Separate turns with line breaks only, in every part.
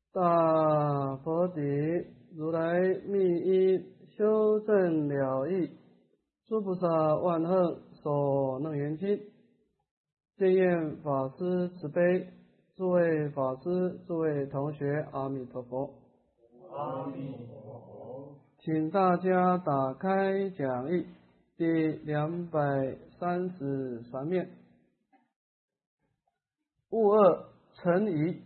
大佛顶如来密因修正了义，诸菩萨万恒所能圆经。见愿法师慈悲，诸位法师、诸位同学，阿弥陀佛。
阿弥陀佛。
请大家打开讲义第233面，物二成疑。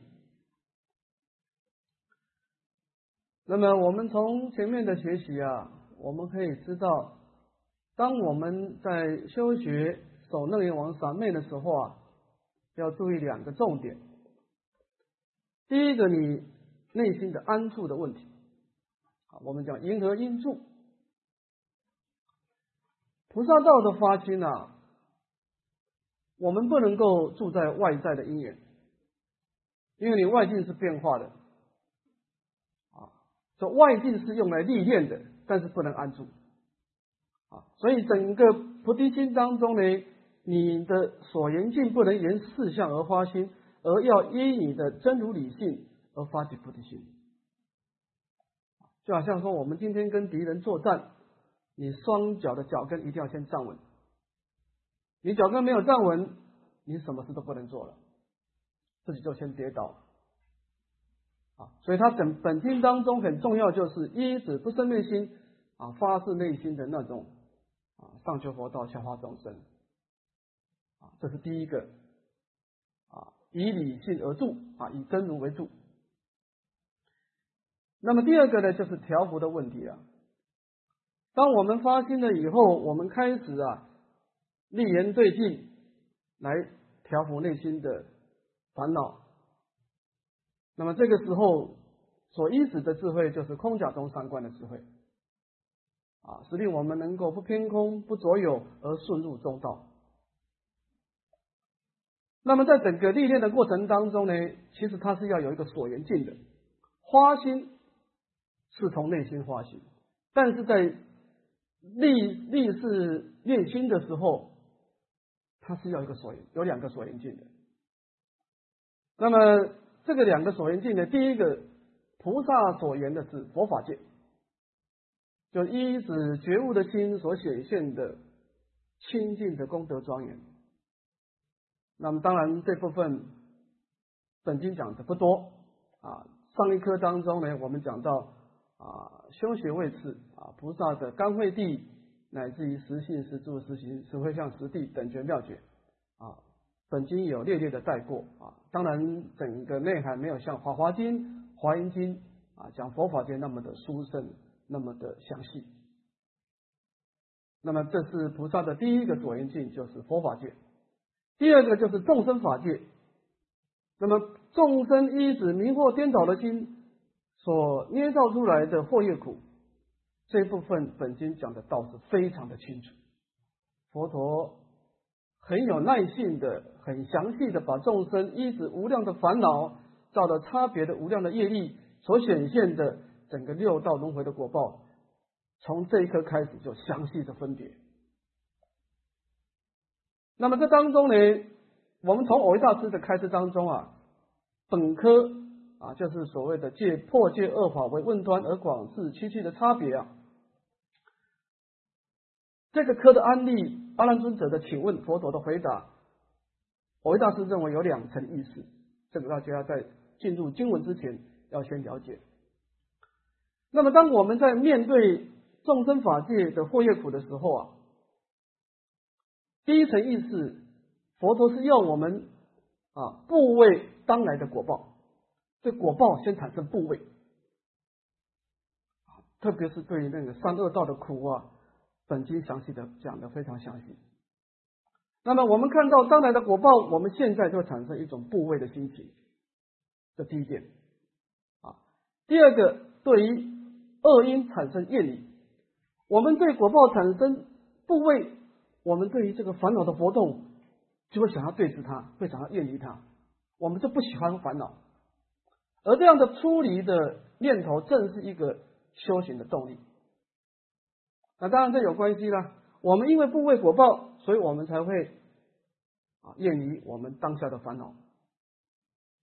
那么我们从前面的学习我们可以知道，当我们在修学首楞严王三昧的时候要注意2个重点。第一个，你内心的安住的问题，我们讲因何因住。菩萨道的发心我们不能够住在外在的因缘，因为你外境是变化的这外境是用来历练的，但是不能安住所以整个菩提心当中呢，你的所缘境不能沿四相而发心，而要依你的真如理性而发起菩提心。就好像说我们今天跟敌人作战，你双脚的脚跟一定要先站稳，你脚跟没有站稳，你什么事都不能做了，自己就先跌倒所以他本经当中很重要，就是依止不生灭心发自内心的那种上求佛道，下化众生这是第一个以理性而住以真如为住。那么第二个呢，就是调伏的问题当我们发心了以后，我们开始立言对境来调伏内心的烦恼。那么这个时候所依止的智慧，就是空假中三观的智慧使令我们能够不偏空、不着有，而顺入中道。那么在整个历练的过程当中呢，其实它是要有一个所缘境的。发心是从内心发心，但是在立誓念心的时候，它是要有2个所缘境的。那么这个2个所缘境呢，第一个菩萨所言的是佛法界，就依止觉悟的心所显现的清净的功德庄严。那么当然这部分本经讲的不多上一课当中呢，我们讲到修学位次菩萨的甘慧地，乃至于实性、实住、实行、实会相、实地等觉妙觉本经有略略的带过当然整个内涵没有像华华经、华严经讲佛法界那么的殊胜，那么的详细。那么这是菩萨的第一个所缘境，就是佛法界。第二个就是众生法界。那么众生依止迷惑颠倒的心所捏造出来的惑业苦，这一部分本经讲的倒是非常的清楚。佛陀很有耐性的、很详细的把众生依止无量的烦恼，照着差别的无量的业力所显现的整个6道轮回的果报，从这一刻开始就详细的分别。那么这当中呢，我们从藕益大师的开示当中本科就是所谓的破戒恶法为问端而广示区区的差别这个科的安利，阿难尊者的请问，佛陀的回答，藕益大师认为有2层意思，这个大家在进入经文之前要先了解。那么当我们在面对众生法界的惑业苦的时候第一层意思，佛陀是要我们部位当来的果报，对果报先产生部位特别是对于那个三恶道的苦本经详细的讲的非常详细。那么我们看到当来的果报，我们现在就会产生一种部位的心情，这第一点第二个，对于恶因产生厌离，我们对果报产生部位，我们对于这个烦恼的活动就会想要对治它，会想要厌离它，我们就不喜欢烦恼。而这样的出离的念头，正是一个修行的动力。那当然这有关系啦，我们因为部位果报，所以我们才会厌离我们当下的烦恼。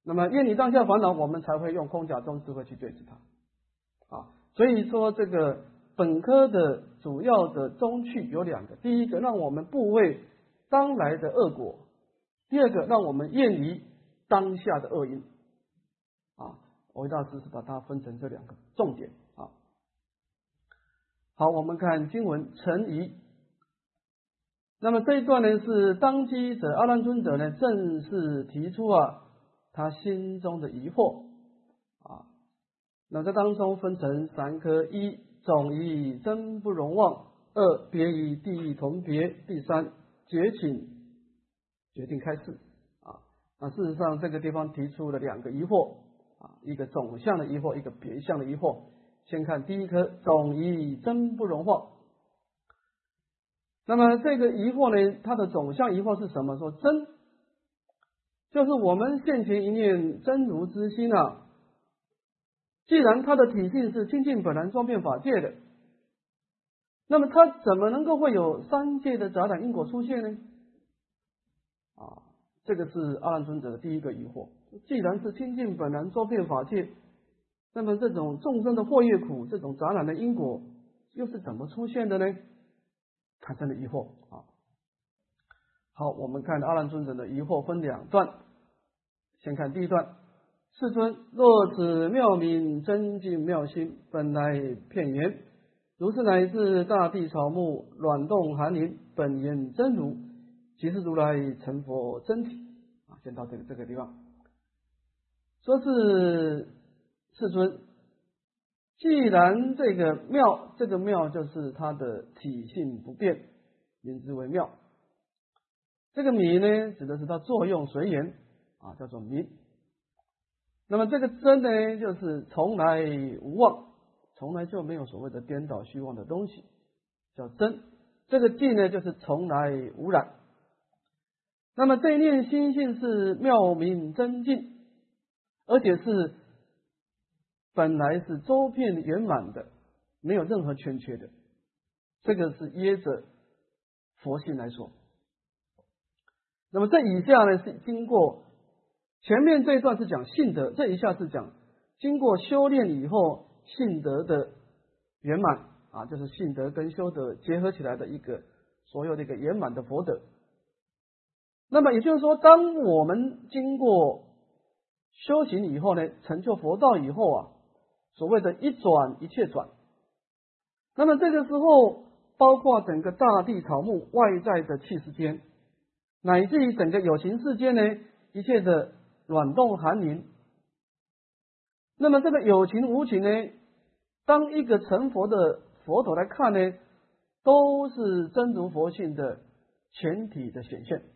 那么厌离当下烦恼，我们才会用空假中智慧去对治它啊。所以说这个本科的主要的宗趣有两个，第一个让我们怖畏当来的恶果，第二个让我们厌离当下的恶因啊。维大师是把它分成这两个重点啊。好，我们看经文陈疑。那么这一段呢，是当机者阿难尊者呢正式提出他心中的疑惑啊。那这当中分成三科：一、总疑真不容忘；二、别疑地义同别；第三，决请决定开示啊。那事实上这个地方提出了两个疑惑啊，一个总相的疑惑，一个别相的疑惑。先看第一科：总疑真不容忘。那么这个疑惑呢，它的总相疑惑是什么？说真，就是我们现前一念真如之心啊。既然它的体性是清净本然庄遍法界的，那么它怎么能够会有三界的杂染因果出现呢？啊，这个是阿难尊者的第一个疑惑。既然是清净本然庄遍法界，那么这种众生的祸业苦，这种杂染的因果又是怎么出现的呢？产生了疑惑啊。好，我们看阿难尊者的疑惑分两段，先看第一段：世尊，若此妙明真净妙心，本来片言，如是乃至大地草木卵动含灵，本言真如，即是如来成佛真体啊。先到这个地方，说是世尊，既然这个妙，这个妙就是它的体性不变，名之为妙。这个迷呢，指的是它作用随缘啊，叫做迷。那么这个真呢，就是从来无妄，从来就没有所谓的颠倒虚妄的东西，叫真。这个净呢，就是从来无染。那么这一念心性是妙明真净，而且是本来是周遍圆满的，没有任何欠缺的。这个是耶着佛性来说。那么这以下呢，是经过前面这一段是讲性德，这一下是讲经过修炼以后性德的圆满啊，就是性德跟修德结合起来的一个所有的一个圆满的佛德。那么也就是说，当我们经过修行以后呢，成就佛道以后啊，所谓的一转一切转，那么这个时候包括整个大地草木外在的气世间，乃至于整个有情世间呢，一切的卵动含灵。那么这个有情无情呢，当一个成佛的佛陀来看呢，都是真如佛性的全体的显现，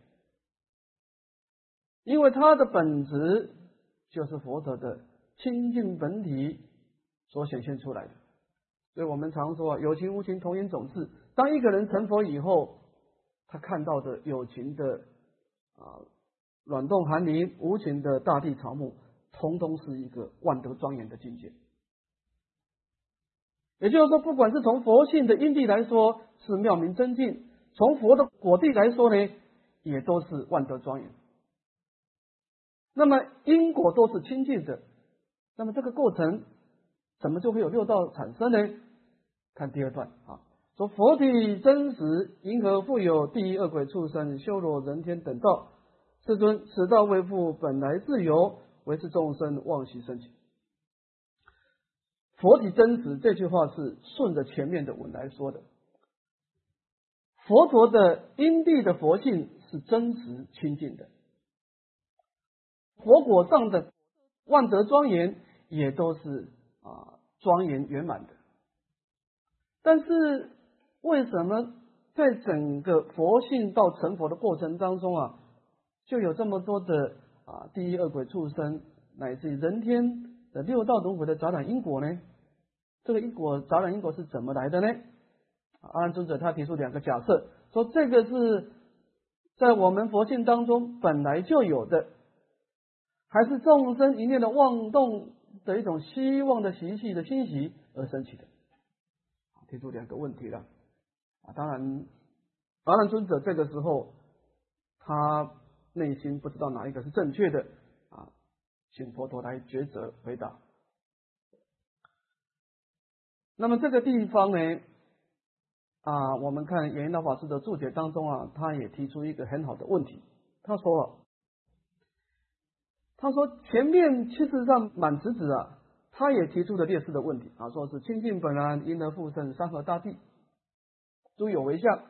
因为它的本质就是佛陀的清净本体所显现出来的。所以我们常说有情无情同因种智。当一个人成佛以后，他看到的有情的卵动含灵，无情的大地草木，通通是一个万德庄严的境界。也就是说，不管是从佛性的因地来说是妙明真净，从佛的果地来说呢，也都是万德庄严。那么因果都是清净的，那么这个过程怎么就会有六道产生呢？看第二段啊，说佛体真实，因何复有地狱恶鬼畜生修罗人天等道？世尊，此道为复本来自由，为是众生妄习生起。佛体真实这句话是顺着前面的文来说的。佛陀的因地的佛性是真实清净的，佛果上的万德庄严也都是庄严圆满的。但是为什么在整个佛性到成佛的过程当中就有这么多的地狱恶鬼畜生乃至于人天的六道轮回的杂染因果呢？这个因果杂染因果是怎么来的呢？阿难尊者他提出两个假设，说这个是在我们佛性当中本来就有的，还是众生一念的妄动的一种希望的习气的欣喜而生起的？提出两个问题了当然阿难尊者这个时候他内心不知道哪一个是正确的请佛陀来抉择回答。那么这个地方呢，我们看演导法师的注解当中他也提出一个很好的问题。他说前面其实上满直子他也提出了类似的问题说是清净本然，因而复生山河大地，诸有为相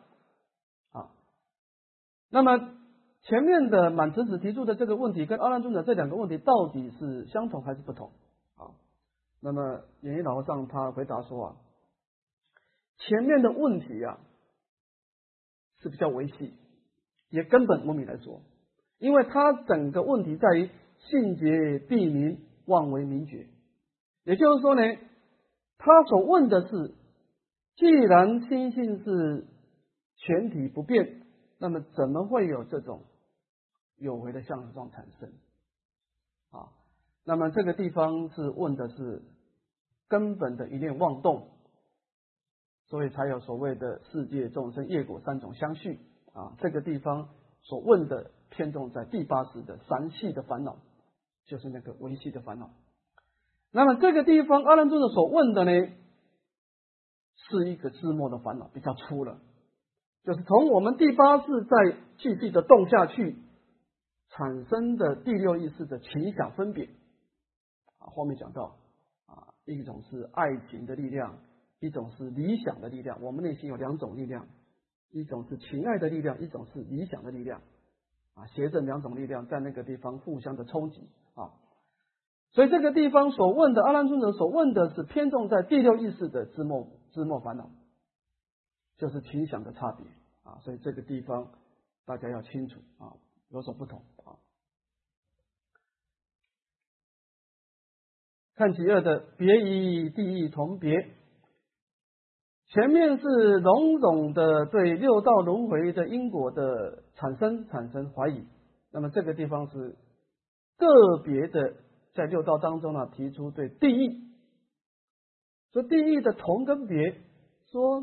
那么前面的满直子提出的这个问题跟阿难尊者这两个问题到底是相同还是不同那么演导和尚他回答说前面的问题是比较微细，也根本无名来说，因为他整个问题在于性觉必明，妄为明觉。也就是说呢，他所问的是，既然心性是全体不变，那么怎么会有这种有为的相状产生那么这个地方是问的是根本的一念妄动，所以才有所谓的世界众生业果三种相续这个地方所问的偏重在第八识的三系的烦恼，就是那个微细的烦恼。那么这个地方阿难尊者所问的呢，是一个知末的烦恼，比较粗了，就是从我们第八识再继续的动下去产生的第六意识的情想分别后面讲到一种是爱情的力量，一种是理想的力量。我们内心有两种力量，一种是情爱的力量，一种是理想的力量携着两种力量在那个地方互相的冲击所以这个地方所问的阿难尊者所问的是偏重在第六意识的知末烦恼，就是情想的差别所以这个地方大家要清楚有所不同看其二的别以地义同别，前面是笼统的对六道轮回的因果的产生怀疑，那么这个地方是个别的在六道当中提出对地义，说地义的同跟别，说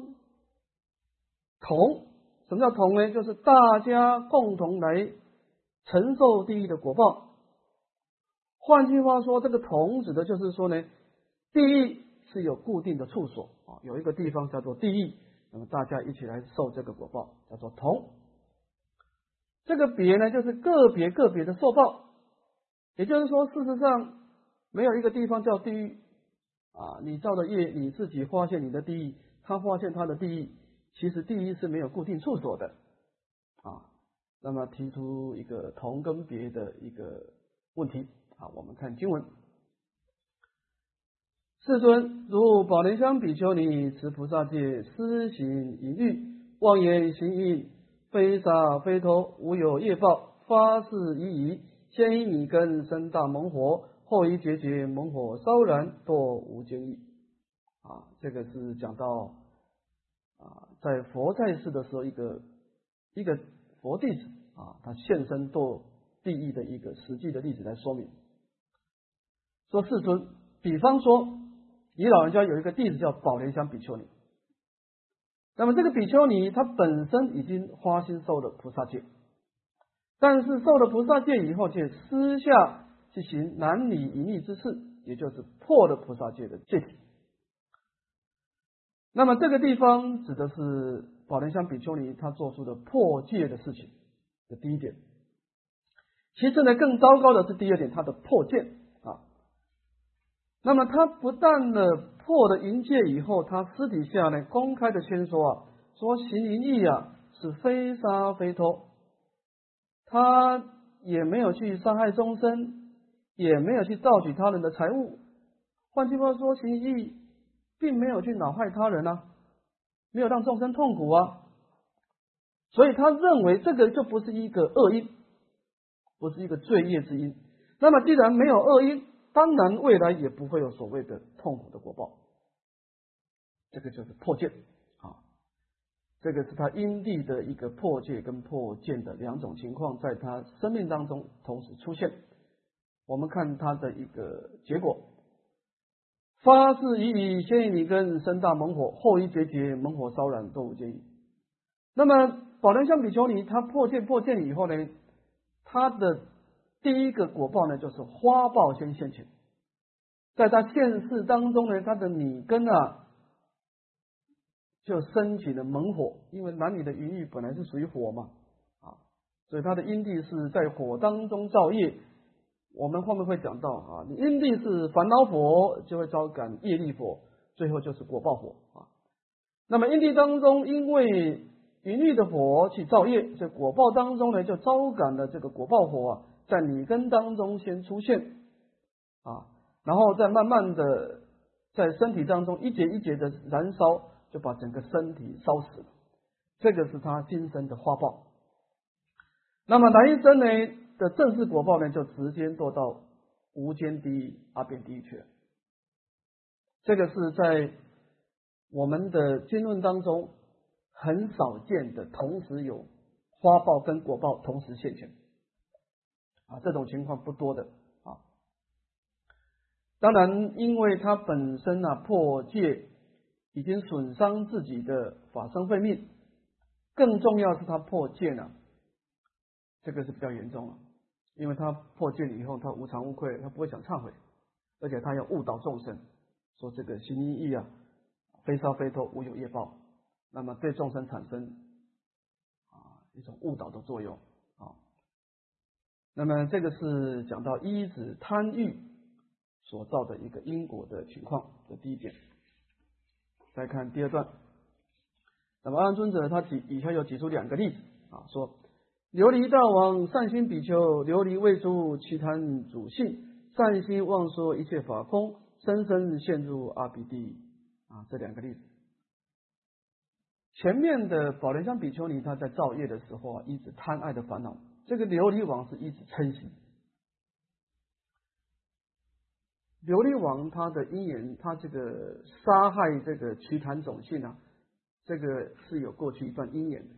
同，什么叫同呢？就是大家共同来承受地义的果报。换句话说，这个同指的就是说呢，地狱是有固定的处所有一个地方叫做地狱，那么大家一起来受这个果报，叫做同。这个别呢，就是个别的受报，也就是说，事实上没有一个地方叫地狱你造的业，你自己发现你的地狱，他发现他的地狱，其实地狱是没有固定处所的那么提出一个同跟别的一个问题我们看经文。世尊，如宝莲香比丘尼持菩萨戒，施行淫欲，妄言行淫，非杀非偷，无有业报，发誓已矣，先以米根生大猛火，后以节节猛火烧燃，堕无间狱这个是讲到在佛在世的时候，一个佛弟子他现身堕地狱的一个实际的例子来说明。说世尊，比方说你老人家有一个弟子叫宝莲香比丘尼，那么这个比丘尼他本身已经发心受了菩萨戒，但是受了菩萨戒以后，却私下去行男女淫欲之事，也就是破了菩萨戒的戒体。那么这个地方指的是宝莲香比丘尼他做出的破戒的事情的第一点。其实呢，更糟糕的是第二点，他的破戒那么他不但破了淫戒以后，他私底下呢公开的宣说说行淫欲是非杀非偷，他也没有去伤害众生，也没有去盗取他人的财物。换句话说，行淫欲并没有去恼害他人没有让众生痛苦所以他认为这个就不是一个恶因，不是一个罪业之因。那么既然没有恶因，当然未来也不会有所谓的痛苦的果报，这个就是破戒这个是他因地的一个破戒跟破见的两种情况，在他生命当中同时出现。我们看他的一个结果，发誓已矣，先以米根生大猛火，后以节节猛火烧燃，堕无间狱。那么宝莲香比丘尼他破戒以后呢，他的第一个果报呢，就是花报先现前，在他现世当中呢，他的女根啊，就升起了猛火，因为男女的淫欲本来是属于火嘛，所以他的因地是在火当中造业。我们后面会讲到啊，你因地是烦恼火，就会招感业力火，最后就是果报火啊。那么因地当中，因为淫欲的火去造业，所以果报当中呢，就招感了这个果报火啊，在女根当中先出现啊，然后再慢慢的在身体当中一节一节的燃烧，就把整个身体烧死了。这个是他今生的花报。那么来生呢的正式果报呢，就直接堕到无间地狱、阿鼻地狱去了。这个是在我们的经论当中很少见的，同时有花报跟果报同时现前啊，这种情况不多的啊。当然，因为他本身破戒已经损伤自己的法身慧命，更重要是他破戒呢，这个是比较严重了。因为他破戒了以后，他无惭无愧，他不会想忏悔，而且他要误导众生，说这个行淫意非杀非偷，无有业报，那么对众生产生一种误导的作用啊。那么这个是讲到依止贪欲所造的一个因果的情况，这第一点。再看第二段，那么阿难尊者他以下又举出两个例子啊，说琉璃大王善心比丘，琉璃未出其贪主性，善心妄说一切法空，深深陷入阿鼻地狱啊，这两个例子。前面的宝莲香比丘尼他在造业的时候一直贪爱的烦恼，这个琉璃王是一直嗔心。琉璃王他的因缘，他这个杀害这个瞿昙种姓这个是有过去一段因缘的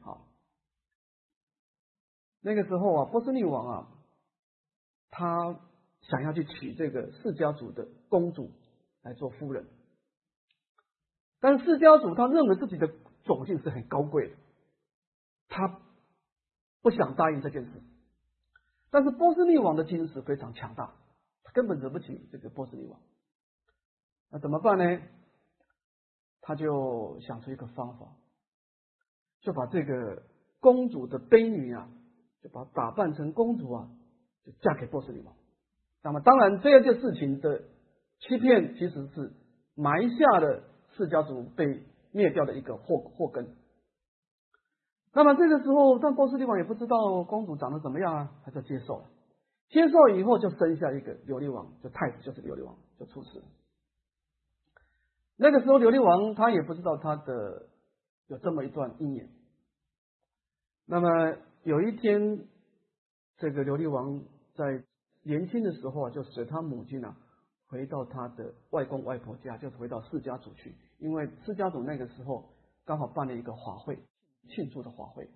那个时候波斯匿王他想要去娶这个释迦族的公主来做夫人，但是释迦族他认为自己的种姓是很高贵的，他不想答应这件事。但是波斯匿王的精神非常强大，他根本惹不起这个波斯匿王。那怎么办呢？他就想出一个方法，就把这个公主的婢女就把她打扮成公主就嫁给波斯匿王。那么当然这件事情的欺骗其实是埋下了释迦族被灭掉的一个祸根。那么这个时候，但波斯匿王也不知道公主长得怎么样他就接受了。接受以后就生下一个琉璃王，就太子就是琉璃王，就出世了。那个时候琉璃王他也不知道他的有这么一段因缘。那么有一天，这个琉璃王在年轻的时候就随他母亲回到他的外公外婆家，就是回到释迦族去，因为释迦族那个时候刚好办了一个法会，庆祝的法会。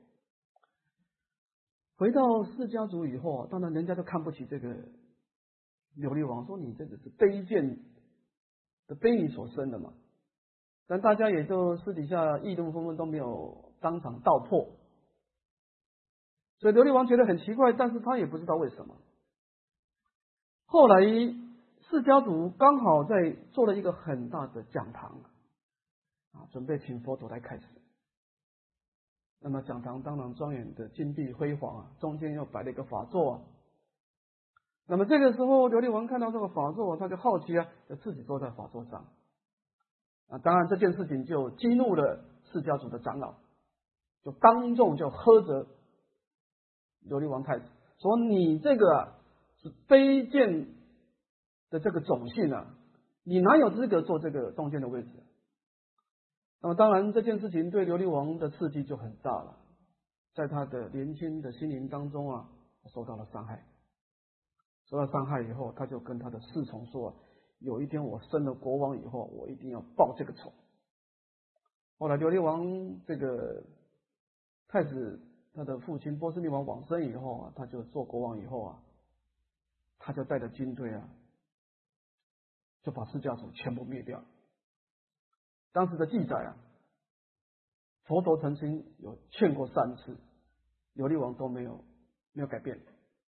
回到释迦族以后当然人家都看不起这个琉璃王，说你这个是卑贱的婢女所生的嘛。但大家也就私底下议论纷纷，都没有当场道破。所以琉璃王觉得很奇怪，但是他也不知道为什么。后来释迦族刚好在做了一个很大的讲堂准备请佛陀来开示。那么讲堂当然庄严的金碧辉煌中间又摆了一个法座那么这个时候琉璃王看到这个法座他就好奇就自己坐在法座上当然这件事情就激怒了释迦族的长老，就当众就呵责琉璃王太子，说你这个是卑贱的这个种姓你哪有资格坐这个中间的位置？那么当然这件事情对琉璃王的刺激就很大了，在他的年轻的心灵当中受到了伤害。受到伤害以后，他就跟他的侍从说有一天我升了国王以后，我一定要报这个仇。后来琉璃王这个太子他的父亲波斯匿王往生以后他就做国王以后他就带着军队就把释迦族全部灭掉。当时的记载佛陀曾经有劝过3次，琉璃王都没有改变。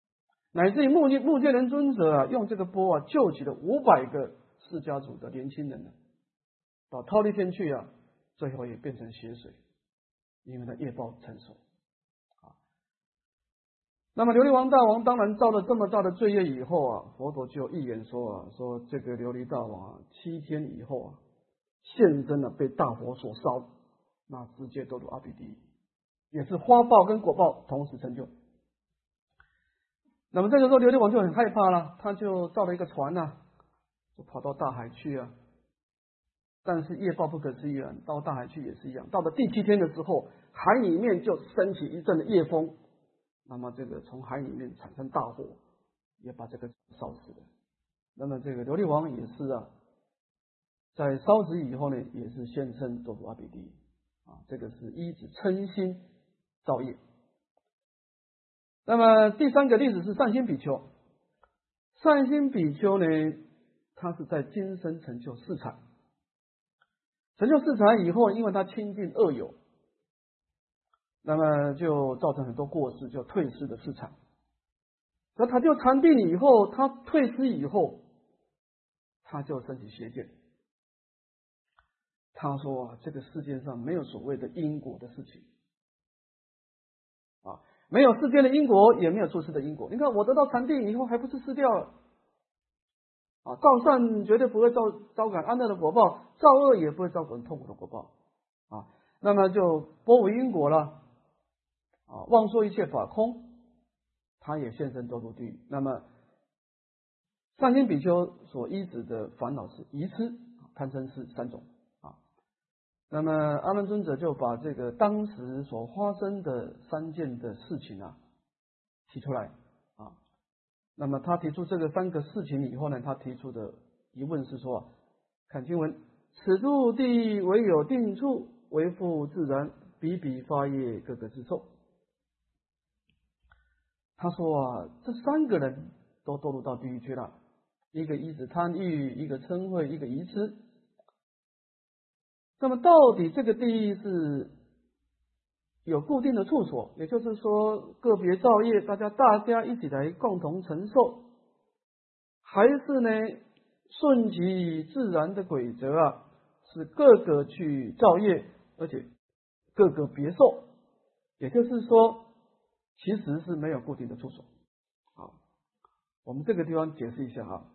乃至于目犍连尊者啊，用这个钵啊救起了500个释迦族的年轻人呢，到忉利天去啊，最后也变成血水，因为他业报成熟啊。那么琉璃王大王当然造了这么大的罪业以后啊，佛陀就预言说啊，说这个琉璃大王啊，7天以后啊，现身了被大火所烧，那直接堕入阿鼻地狱，也是花报跟果报同时成就。那么这个时候琉璃王就很害怕了，他就造了一个船啊，就跑到大海去啊。但是业报不可思议啊，到大海去也是一样。到了第7天的时候，海里面就升起一阵的夜风，那么这个从海里面产生大火，也把这个烧死了。那么这个琉璃王也是啊，在烧死以后呢，也是现身堕入阿鼻地狱啊。这个是依止嗔心造业。那么第3个例子是善心比丘。善心比丘呢，他是在今生成就4禅，成就4禅以后，因为他亲近恶友，那么就造成很多过失，就退失的4禅。那他就禅定以后，他退失以后，他就升起邪见。他说啊，这个世界上没有所谓的因果的事情啊，没有世间的因果，也没有出世的因果。你看我得到禅定以后，还不是失掉了啊？造善绝对不会招感安乐的果报，造恶也不会招感痛苦的果报啊。那么就波为因果了啊，妄说一切法空，他也现身堕入地狱。那么善心比丘所依止的烦恼是愚痴、贪嗔痴3种啊。那么阿难尊者就把这个当时所发生的3件的事情啊提出来啊。那么他提出这个3个事情以后呢，他提出的疑问是说，看经文，此处地狱唯有定处，为复自然，比比发业，各个自受。他说啊，这3个人都堕入到地狱去了，一个依止贪欲，一个嗔恚，一个愚痴。那么到底这个地狱是有固定的处所，也就是说个别造业，大家一起来共同承受，还是呢顺其自然的规则啊，是各个去造业，而且各个别受，也就是说其实是没有固定的处所。好，我们这个地方解释一下哈，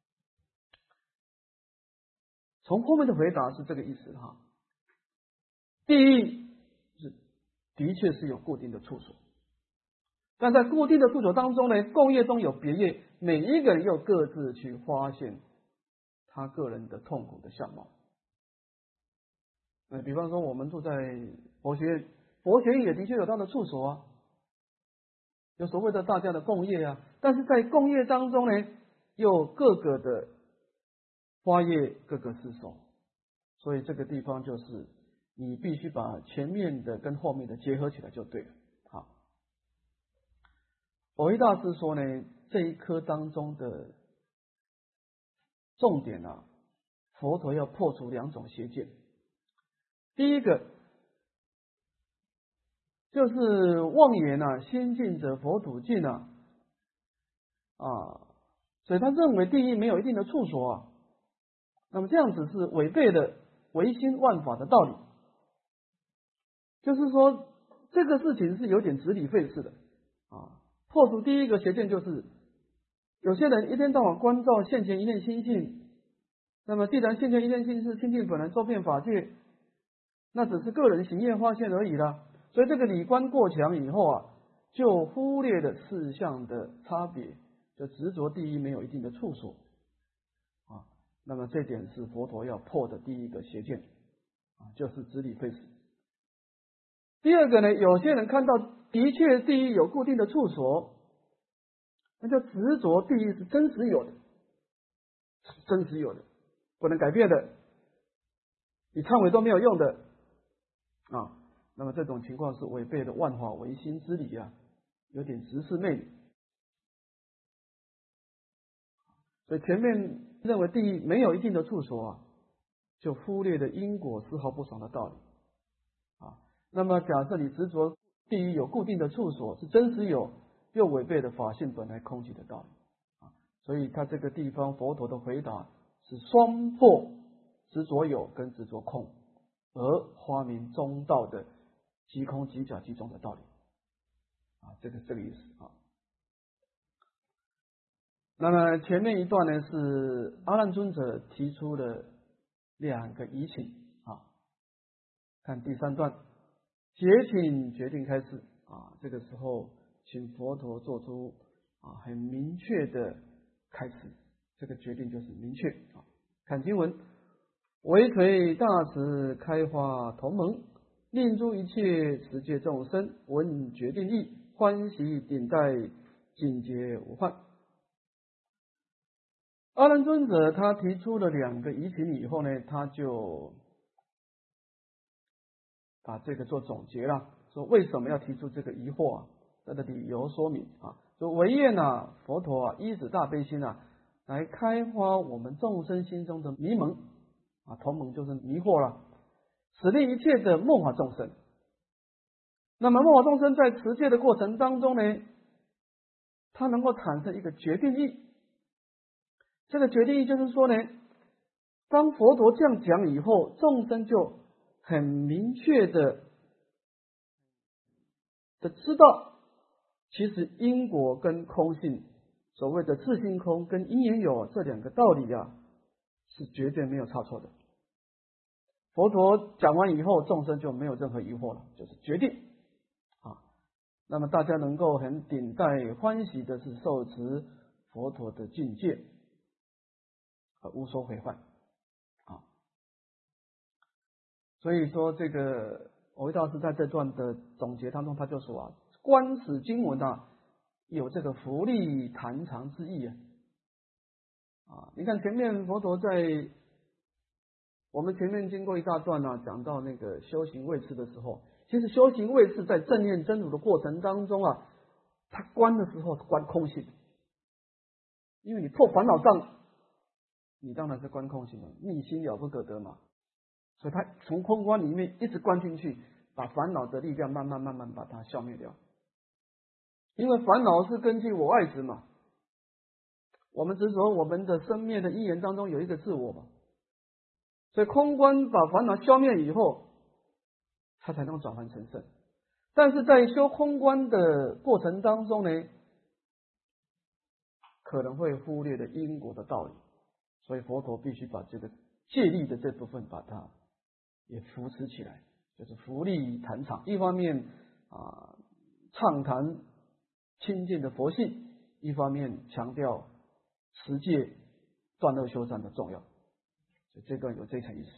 从后面的回答是这个意思哈。地狱是的确是有固定的处所，但在固定的处所当中呢，共业中有别业，每一个人又各自去发现他个人的痛苦的相貌。比方说我们住在佛学院，佛学院也的确有它的处所啊，有所谓的大家的共业啊，但是在共业当中呢，又各个的发业，各个自受，所以这个地方就是你必须把前面的跟后面的结合起来就对了。好，蕅益大师说呢，这一科当中的重点啊，佛陀要破除2种邪见。第一个就是妄言啊，先进者佛土尽啊，所以他认为地狱没有一定的处所啊，那么这样子是违背了唯心万法的道理。就是说这个事情是有点直理费事的啊。破除第一个邪见就是，有些人一天到晚关照现前一念心性，那么既然现前一念心是心性本来周遍法界，那只是个人行业发现而已了。所以这个理观过强以后啊，就忽略了事项的差别，就执着第一没有一定的处所啊。那么这点是佛陀要破的第一个邪见啊，就是直理费事。第二个呢，有些人看到的确地狱有固定的处所，那就执着地狱是真实有的，真实有的，不能改变的，你忏悔都没有用的啊。那么这种情况是违背了万法唯心之理啊，有点直视昧理。所以前面认为地狱没有一定的处所啊，就忽略了因果丝毫不爽的道理啊。那么假设你执着地狱有固定的处所，是真实有， 又违背了法性本来空寂的道理啊。所以他这个地方佛陀的回答是双破执着有跟执着空，而发明中道的即空即假即中的道理啊，这个意思啊。那么前面一段呢是阿难尊者提出了2个疑请啊，看第3段，结请决定开示啊，这个时候请佛陀做出很明确的开示，这个决定就是明确啊。看经文，唯垂大慈开花同盟，令诸一切持戒众生闻决定义，欢喜顶戴尽皆无患。阿难尊者他提出了2个疑情以后呢，他就把这个做总结了，说为什么要提出这个疑惑啊？他的理由说明啊，说唯愿佛陀依止大悲心来开发我们众生心中的迷蒙啊，同蒙就是迷惑了，使令一切的末法众生。那么末法众生在持戒的过程当中呢，他能够产生一个决定义。这个决定义就是说呢，当佛陀这样讲以后，众生就很明确的知道，其实因果跟空性，所谓的自性空跟因缘有这2个道理是绝对没有差错的。佛陀讲完以后，众生就没有任何疑惑了，就是决定啊。那么大家能够很顶戴欢喜的是受持佛陀的境界，无所毁坏啊。所以说这个藕益大师在这段的总结当中，他就说观此经文有这个福利弹长之意你看前面佛陀在我们前面经过一大段讲到那个修行位次的时候，其实修行位次在正念真如的过程当中他观的时候观空性，因为你破烦恼障，你当然是观空性了，密心了不可得嘛。所以他从空观里面一直观进去，把烦恼的力量慢慢把它消灭掉。因为烦恼是根据我爱执嘛，我们执着我们的生灭的因缘当中有一个自我嘛，所以空观把烦恼消灭以后，它才能转换成圣。但是在修空观的过程当中呢，可能会忽略了因果的道理，所以佛陀必须把这个戒力的这部分把它也扶持起来，就是福利谈场，一方面畅谈清净的佛性，一方面强调持戒断恶修善的重要，所以这段有这层意思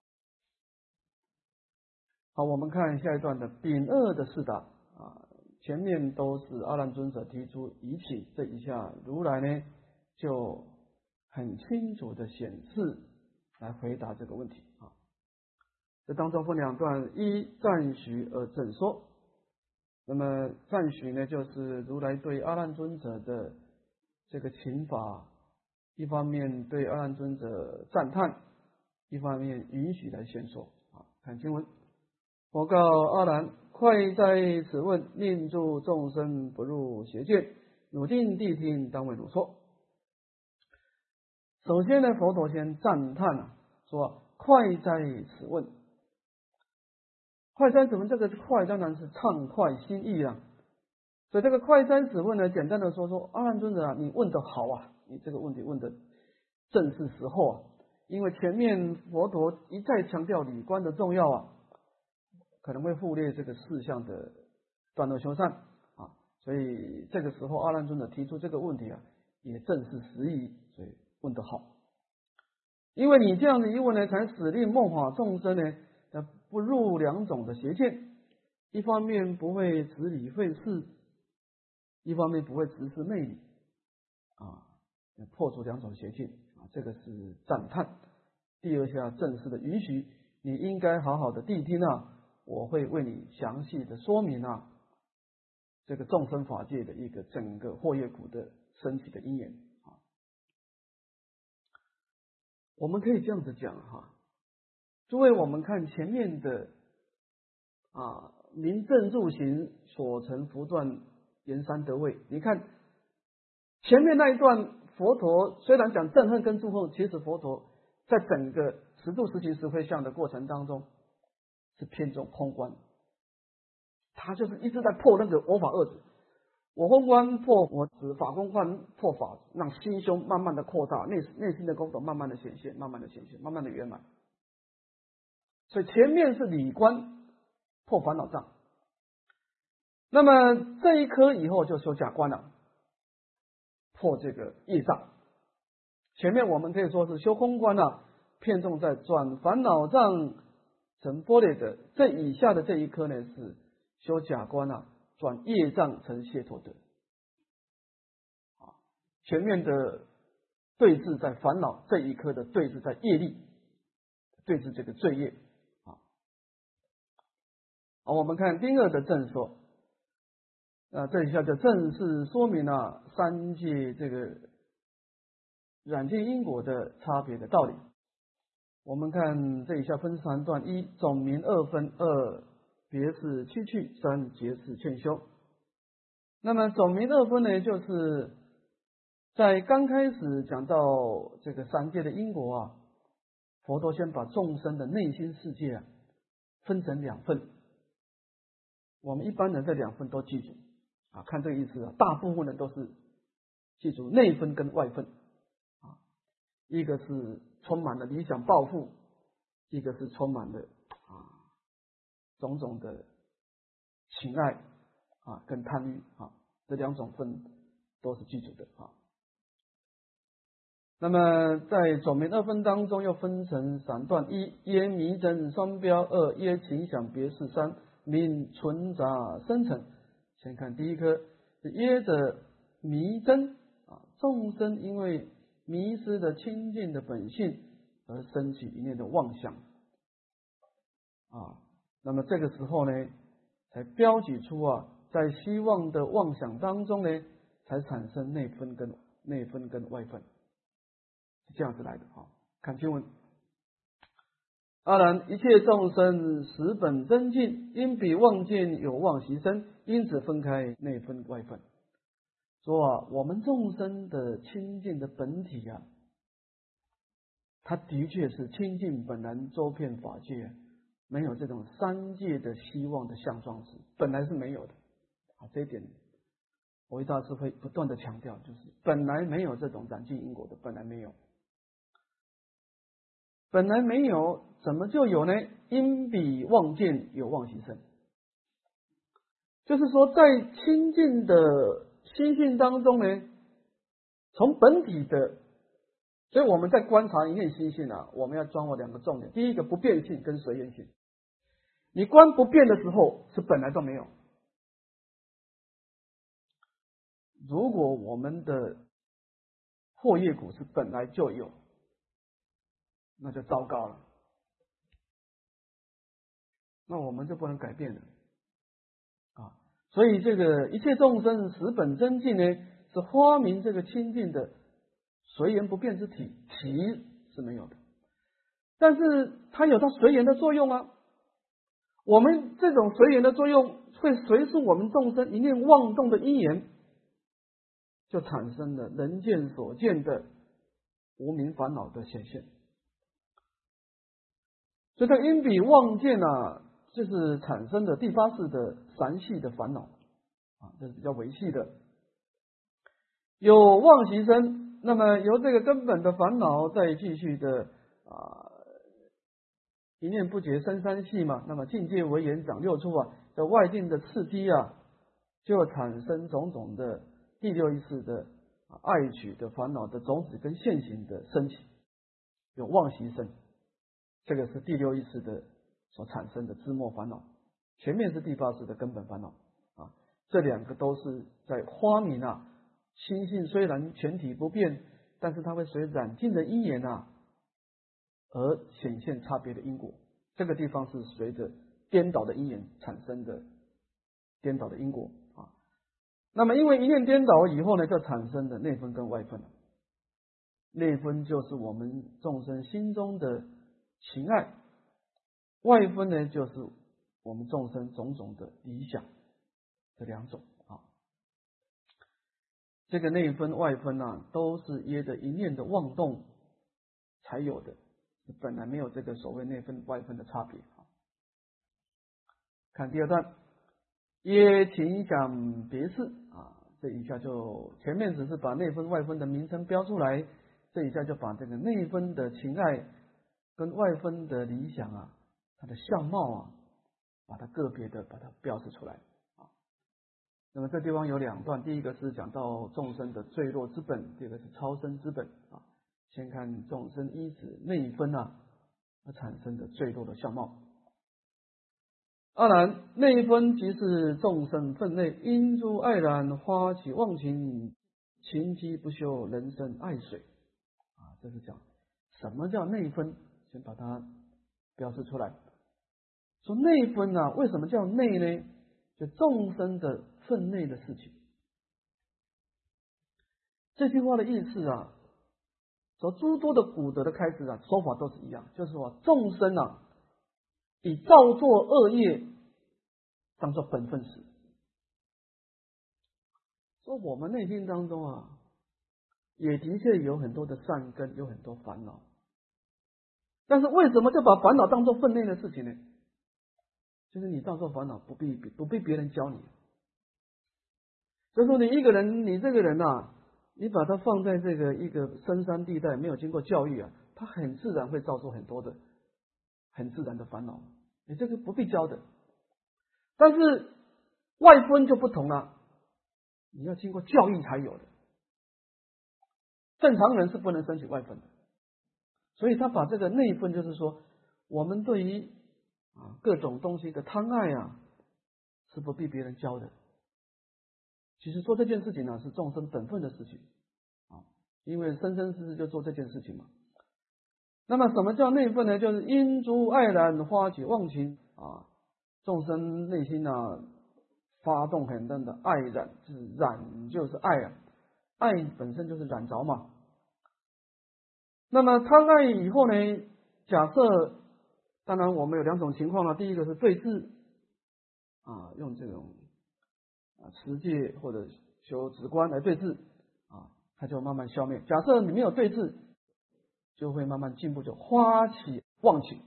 好，我们看下一段的丙二的释答前面都是阿难尊者提出疑起，这一下如来呢就很清楚的显示来回答这个问题这当中分2段，一赞许而正说。那么赞许呢，就是如来对阿难尊者的这个请法，一方面对阿难尊者赞叹，一方面允许来宣说看经文，我告阿难，快在此问，令诸众生不入邪见，汝定谛听，当为汝说。首先呢，佛陀先赞叹说快在此问。快哉此问，这个快当然是畅快心意所以这个快哉此问呢，简单的说阿难尊者你问得好你这个问题问得正是时候因为前面佛陀一再强调理观的重要可能会忽略这个事项的断恶修善所以这个时候阿难尊者提出这个问题也正是时宜，所以问得好。因为你这样的一问呢，才使令末法众生呢不入2种的邪见，一方面不会执理废事，一方面不会执事昧理破除2种邪见这个是赞叹。第二下正式的允许，你应该好好的谛听我会为你详细的说明这个众生法界的一个整个祸业苦的升起的因缘我们可以这样子讲诸位，我们看前面的明正入行所成福断言三得位。你看前面那一段，佛陀虽然讲憎恨跟诸恨，其实佛陀在整个十度十行十回向的过程当中是偏重空观，他就是一直在破那个我法二执。我空观破我执，法空观破法，让心胸慢慢的扩大，内心的功德慢慢的显现，慢慢的显现，慢慢的圆满。所以前面是理观破烦恼障，那么这一科以后就修假观了，破这个业障。前面我们可以说是修空观啊，偏重在转烦恼障成般若的，这以下的这一科呢是修假观啊，转业障成解脱的。前面的对治在烦恼，这一科的对治在业力，对治这个罪业。好，我们看第二的正说，这一下就正式说明了三界这个染尽因果的差别的道理。我们看这一下分三段：一总名二分，二别是七趣，三结是劝修。那么总名二分呢，就是在刚开始讲到这个三界的因果啊，佛陀先把众生的内心世界啊分成两份。我们一般人这两份都记住啊，看这个意思啊，大部分人都是记住内分跟外分啊，一个是充满了理想抱负，一个是充满了种种的情爱跟贪欲这两种分都是记住的啊。那么在总名二分当中又分成三段：一耶迷真双标，二耶情想别事，三名存杂生成。先看第一科，耶者迷真众生因为迷失的清净的本性而生起一念的妄想那么这个时候呢，才标举出在希望的妄想当中呢，才产生内分跟外分，是这样子来的看经文。阿难，一切众生实本真净，因彼妄见有妄习生，因此分开内分外分。说我们众生的清净的本体它的确是清净本然周遍法界，没有这种三界的希望的相状识，本来是没有的这一点维大师会不断的强调，就是本来没有这种染尽因果的，本来没有。本来没有，怎么就有呢？因彼妄见有妄习生，就是说在清净的心性当中呢，从本体的，所以我们在观察一念心性我们要掌握两个重点：第一个不变性跟随缘性。你观不变的时候，是本来都没有。如果我们的破业苦是本来就有，那就糟糕了，那我们就不能改变了所以这个一切众生实本真净呢，是发明这个清净的随缘不变之体是没有的，但是它有它随缘的作用我们这种随缘的作用会随顺我们众生一念妄动的因缘，就产生了人见所见的无明烦恼的显现。所以这因彼妄见就是产生的第八世的散系的烦恼这是比较维系的。有妄习生，那么由这个根本的烦恼再继续的一念不觉生三系嘛，那么境界为言长六处在外境的刺激就产生种种的第六意识的爱取的烦恼的种子跟现行的升起，有妄习生，这个是第六意识的所产生的枝末烦恼，前面是第八识的根本烦恼这两个都是在发明心性虽然全体不变，但是它会随染尽的因缘而显现差别的因果。这个地方是随着颠倒的因缘产生的颠倒的因果那么因为一念颠倒以后呢，就产生的内分跟外分。内分就是我们众生心中的情爱，外分呢就是我们众生种种的理想，这两种这个内分外分啊，都是耶的一念的妄动才有的，本来没有这个所谓内分外分的差别。看第二段，耶情想别事啊，这一下就前面只是把内分外分的名称标出来，这一下就把这个内分的情爱跟外分的理想啊，它的相貌啊，把它个别的把它标示出来啊。那么这地方有两段，第一个是讲到众生的坠落之本，第二个是超生之本啊。先看众生依止内分啊而产生的坠落的相貌。阿难，内分即是众生分内，因诸爱染，花起忘情，情机不休，人生爱水啊。这是讲什么叫内分，先把它标示出来。说内分啊，为什么叫内呢？就众生的分内的事情。这句话的意思啊，从诸多的古德的开始啊，说法都是一样，就是说众生啊，以造作恶业当作本分时，说我们内心当中啊，也的确有很多的善根，有很多烦恼，但是为什么就把烦恼当作分内的事情呢？就是你造作烦恼不必别人教你，所以说你一个人，你这个人啊，你把他放在这个一个深山地带，没有经过教育啊，他很自然会造作很多的很自然的烦恼，你这个不必教的。但是外分就不同了，你要经过教育才有的，正常人是不能升起外分的。所以他把这个内分，就是说我们对于各种东西的贪爱啊，是不必别人教的。其实做这件事情呢，是众生本分的事情啊，因为生生世世就做这件事情嘛。那么什么叫内分呢？就是因诸爱染，花起忘情啊，众生内心啊发动很大的爱染，就是染就是爱啊，爱本身就是染着嘛。那么贪爱以后呢，假设当然我们有两种情况了，第一个是对治啊，用这种持戒或者修止观来对治啊，它就慢慢消灭。假设你没有对治，就会慢慢进步，就花起忘情。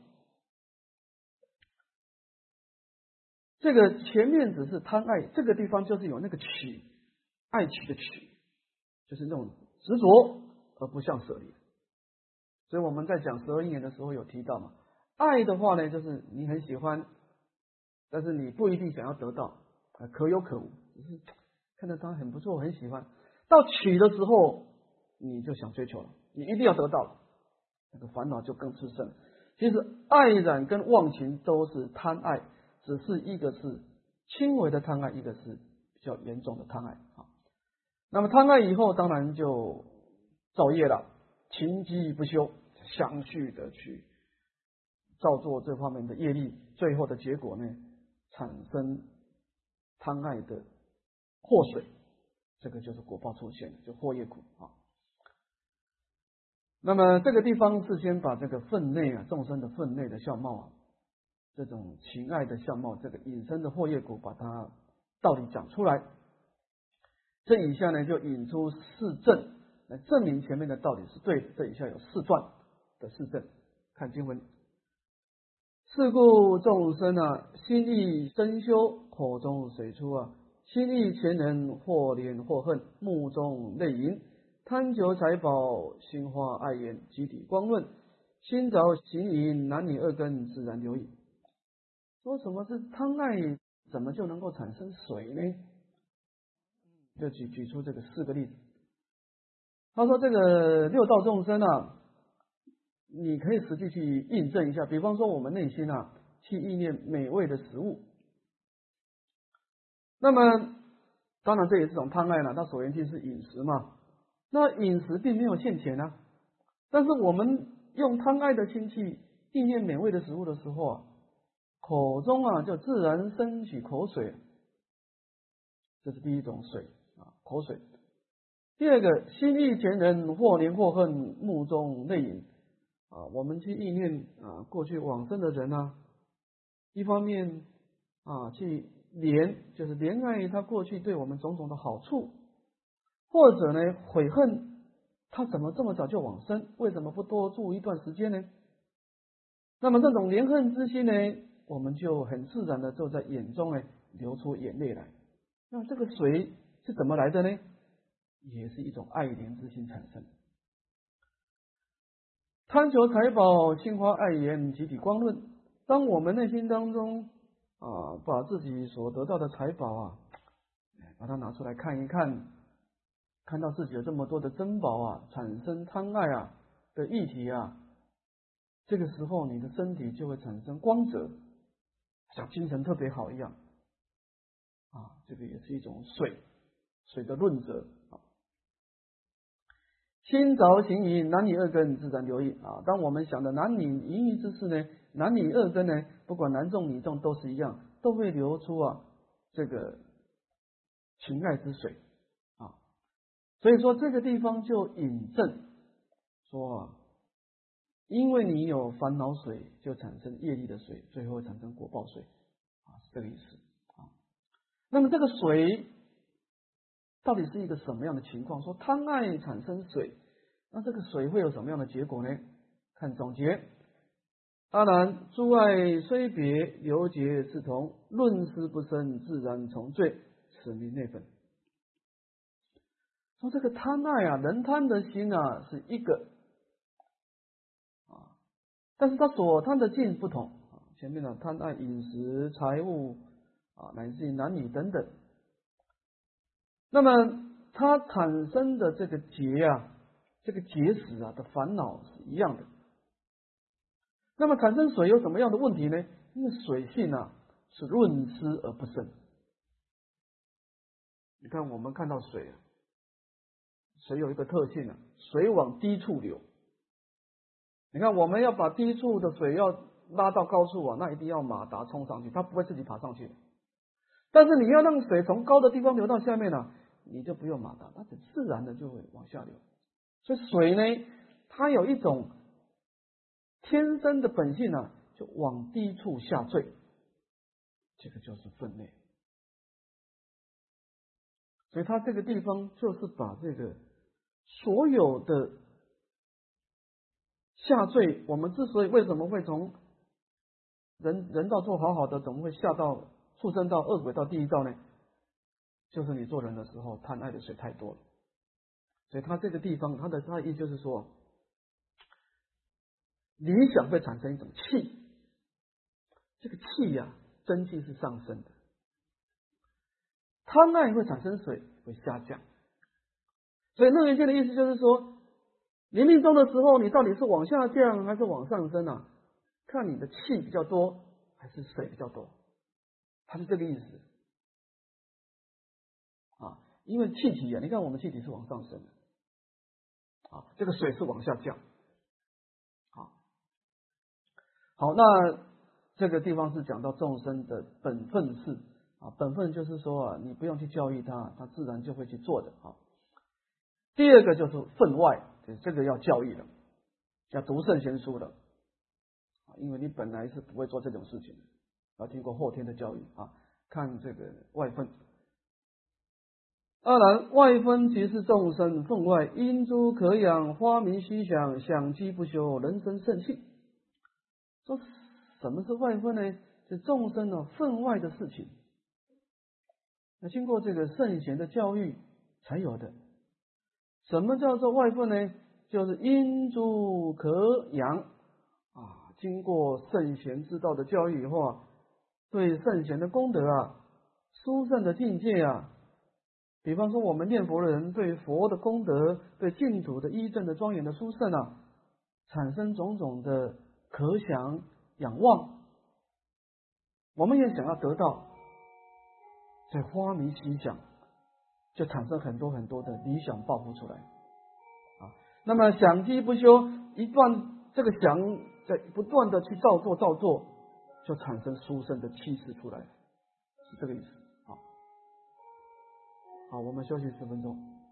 这个前面只是贪爱，这个地方就是有那个取，爱取的取，就是那种执着而不像舍离。所以我们在讲12因缘的时候有提到嘛，爱的话呢，就是你很喜欢，但是你不一定想要得到，可有可无，只是看到它很不错，很喜欢。到取的时候，你就想追求了，你一定要得到了，那个烦恼就更炽盛。其实爱染跟忘情都是贪爱，只是一个是轻微的贪爱，一个是比较严重的贪爱啊。那么贪爱以后，当然就造业了，情机不休，相续的去造作这方面的业力，最后的结果呢，产生贪爱的祸水，这个就是果报出现，就祸业苦啊。那么这个地方是先把这个分内啊，众生的分内的相貌啊，这种情爱的相貌，这个引申的祸业苦，把它道理讲出来。这以下呢，就引出四证来证明前面的道理是对的。这以下有四段的四证，看经文。是故众生啊，心意深修，口中水出啊，心意前人，或怜或恨，目中泪盈，贪求财宝，心花爱言，集体光论，心着行淫，男女二根自然流矣。说什么是贪爱，怎么就能够产生水呢？就举出这个4个例子。他说这个六道众生啊，你可以实际去印证一下。比方说我们内心啊，去意念美味的食物，那么当然这也是种贪爱了，它所缘境是饮食嘛。那饮食并没有现前啊，但是我们用贪爱的心去意念美味的食物的时候啊，口中啊就自然升起口水，这是第一种水啊，口水。第二个，心意前人，或怜或恨，目中泪盈啊，我们去意念过去往生的人啊，一方面去怜，就是怜爱他过去对我们种种的好处， 或者呢悔恨他怎么这么早就往生，为什么不多住一段时间呢？那么这种怜恨之心呢，我们就很自然的就在眼中呢流出眼泪来。那这个水是怎么来的呢？也是一种爱怜之心产生。贪求财宝，心花爱言，集体光论。当我们内心当中把自己所得到的财宝把它拿出来看一看，看到自己有这么多的珍宝产生贪爱的议题这个时候你的身体就会产生光泽，像精神特别好一样这个也是一种水的润泽心着行淫，男女二根自然流溢当我们想的男女淫欲之事呢，男女二根呢，不管男众女众都是一样，都会流出这个情爱之水所以说这个地方就引证说因为你有烦恼水，就产生业力的水，最后产生果报水是这个意思那么这个水到底是一个什么样的情况？说贪爱产生水，那这个水会有什么样的结果呢？看总结。阿难，诸爱虽别，流结是同，论思不生，自然从罪，此名内分。说这个贪爱人贪的心是一个但是他所贪的境不同前面贪爱饮食、财物乃至于男女等等。那么它产生的这个这个结使的烦恼是一样的。那么产生水有什么样的问题呢？因为水性是润湿而不生。你看我们看到水有一个特性水往低处流。你看我们要把低处的水要拉到高处那一定要马达冲上去，它不会自己爬上去的。但是你要让水从高的地方流到下面你就不用马达，它很自然的就会往下流。所以水呢，它有一种天生的本性就往低处下坠，这个就是分类。所以它这个地方就是把这个所有的下坠，我们之所以为什么会从人道做好好的，怎么会下到畜生道、恶鬼道、地狱道呢？就是你做人的时候贪爱的水太多了。所以他这个地方他的意思就是说，理想会产生一种气，这个气真气是上升的，贪爱会产生水会下降。所以楞严经的意思就是说，你命中的时候你到底是往下降还是往上升看你的气比较多还是水比较多，它是这个意思因为气体你看我们气体是往上升的这个水是往下降好，那这个地方是讲到众生的本分事本分就是说你不用去教育他，他自然就会去做的第二个就是分外，这个要教育的，要读圣贤书的因为你本来是不会做这种事情的，要经过后天的教育看这个外分。二然外分即是众生分外，因诸可养，花明虚想，想积不休，人生盛气。说什么是外分呢？是众生分外的事情，那经过这个圣贤的教育才有的。什么叫做外分呢？就是因诸可养经过圣贤之道的教育以后对圣贤的功德殊胜的境界比方说我们念佛的人对佛的功德，对净土的依正的庄严的殊胜产生种种的可想仰望，我们也想要得到，所以花迷心想，就产生很多很多的理想抱负出来那么想积不休，一段这个想在不断的去照做，就产生殊胜的气势出来，是这个意思好，我们休息10分钟。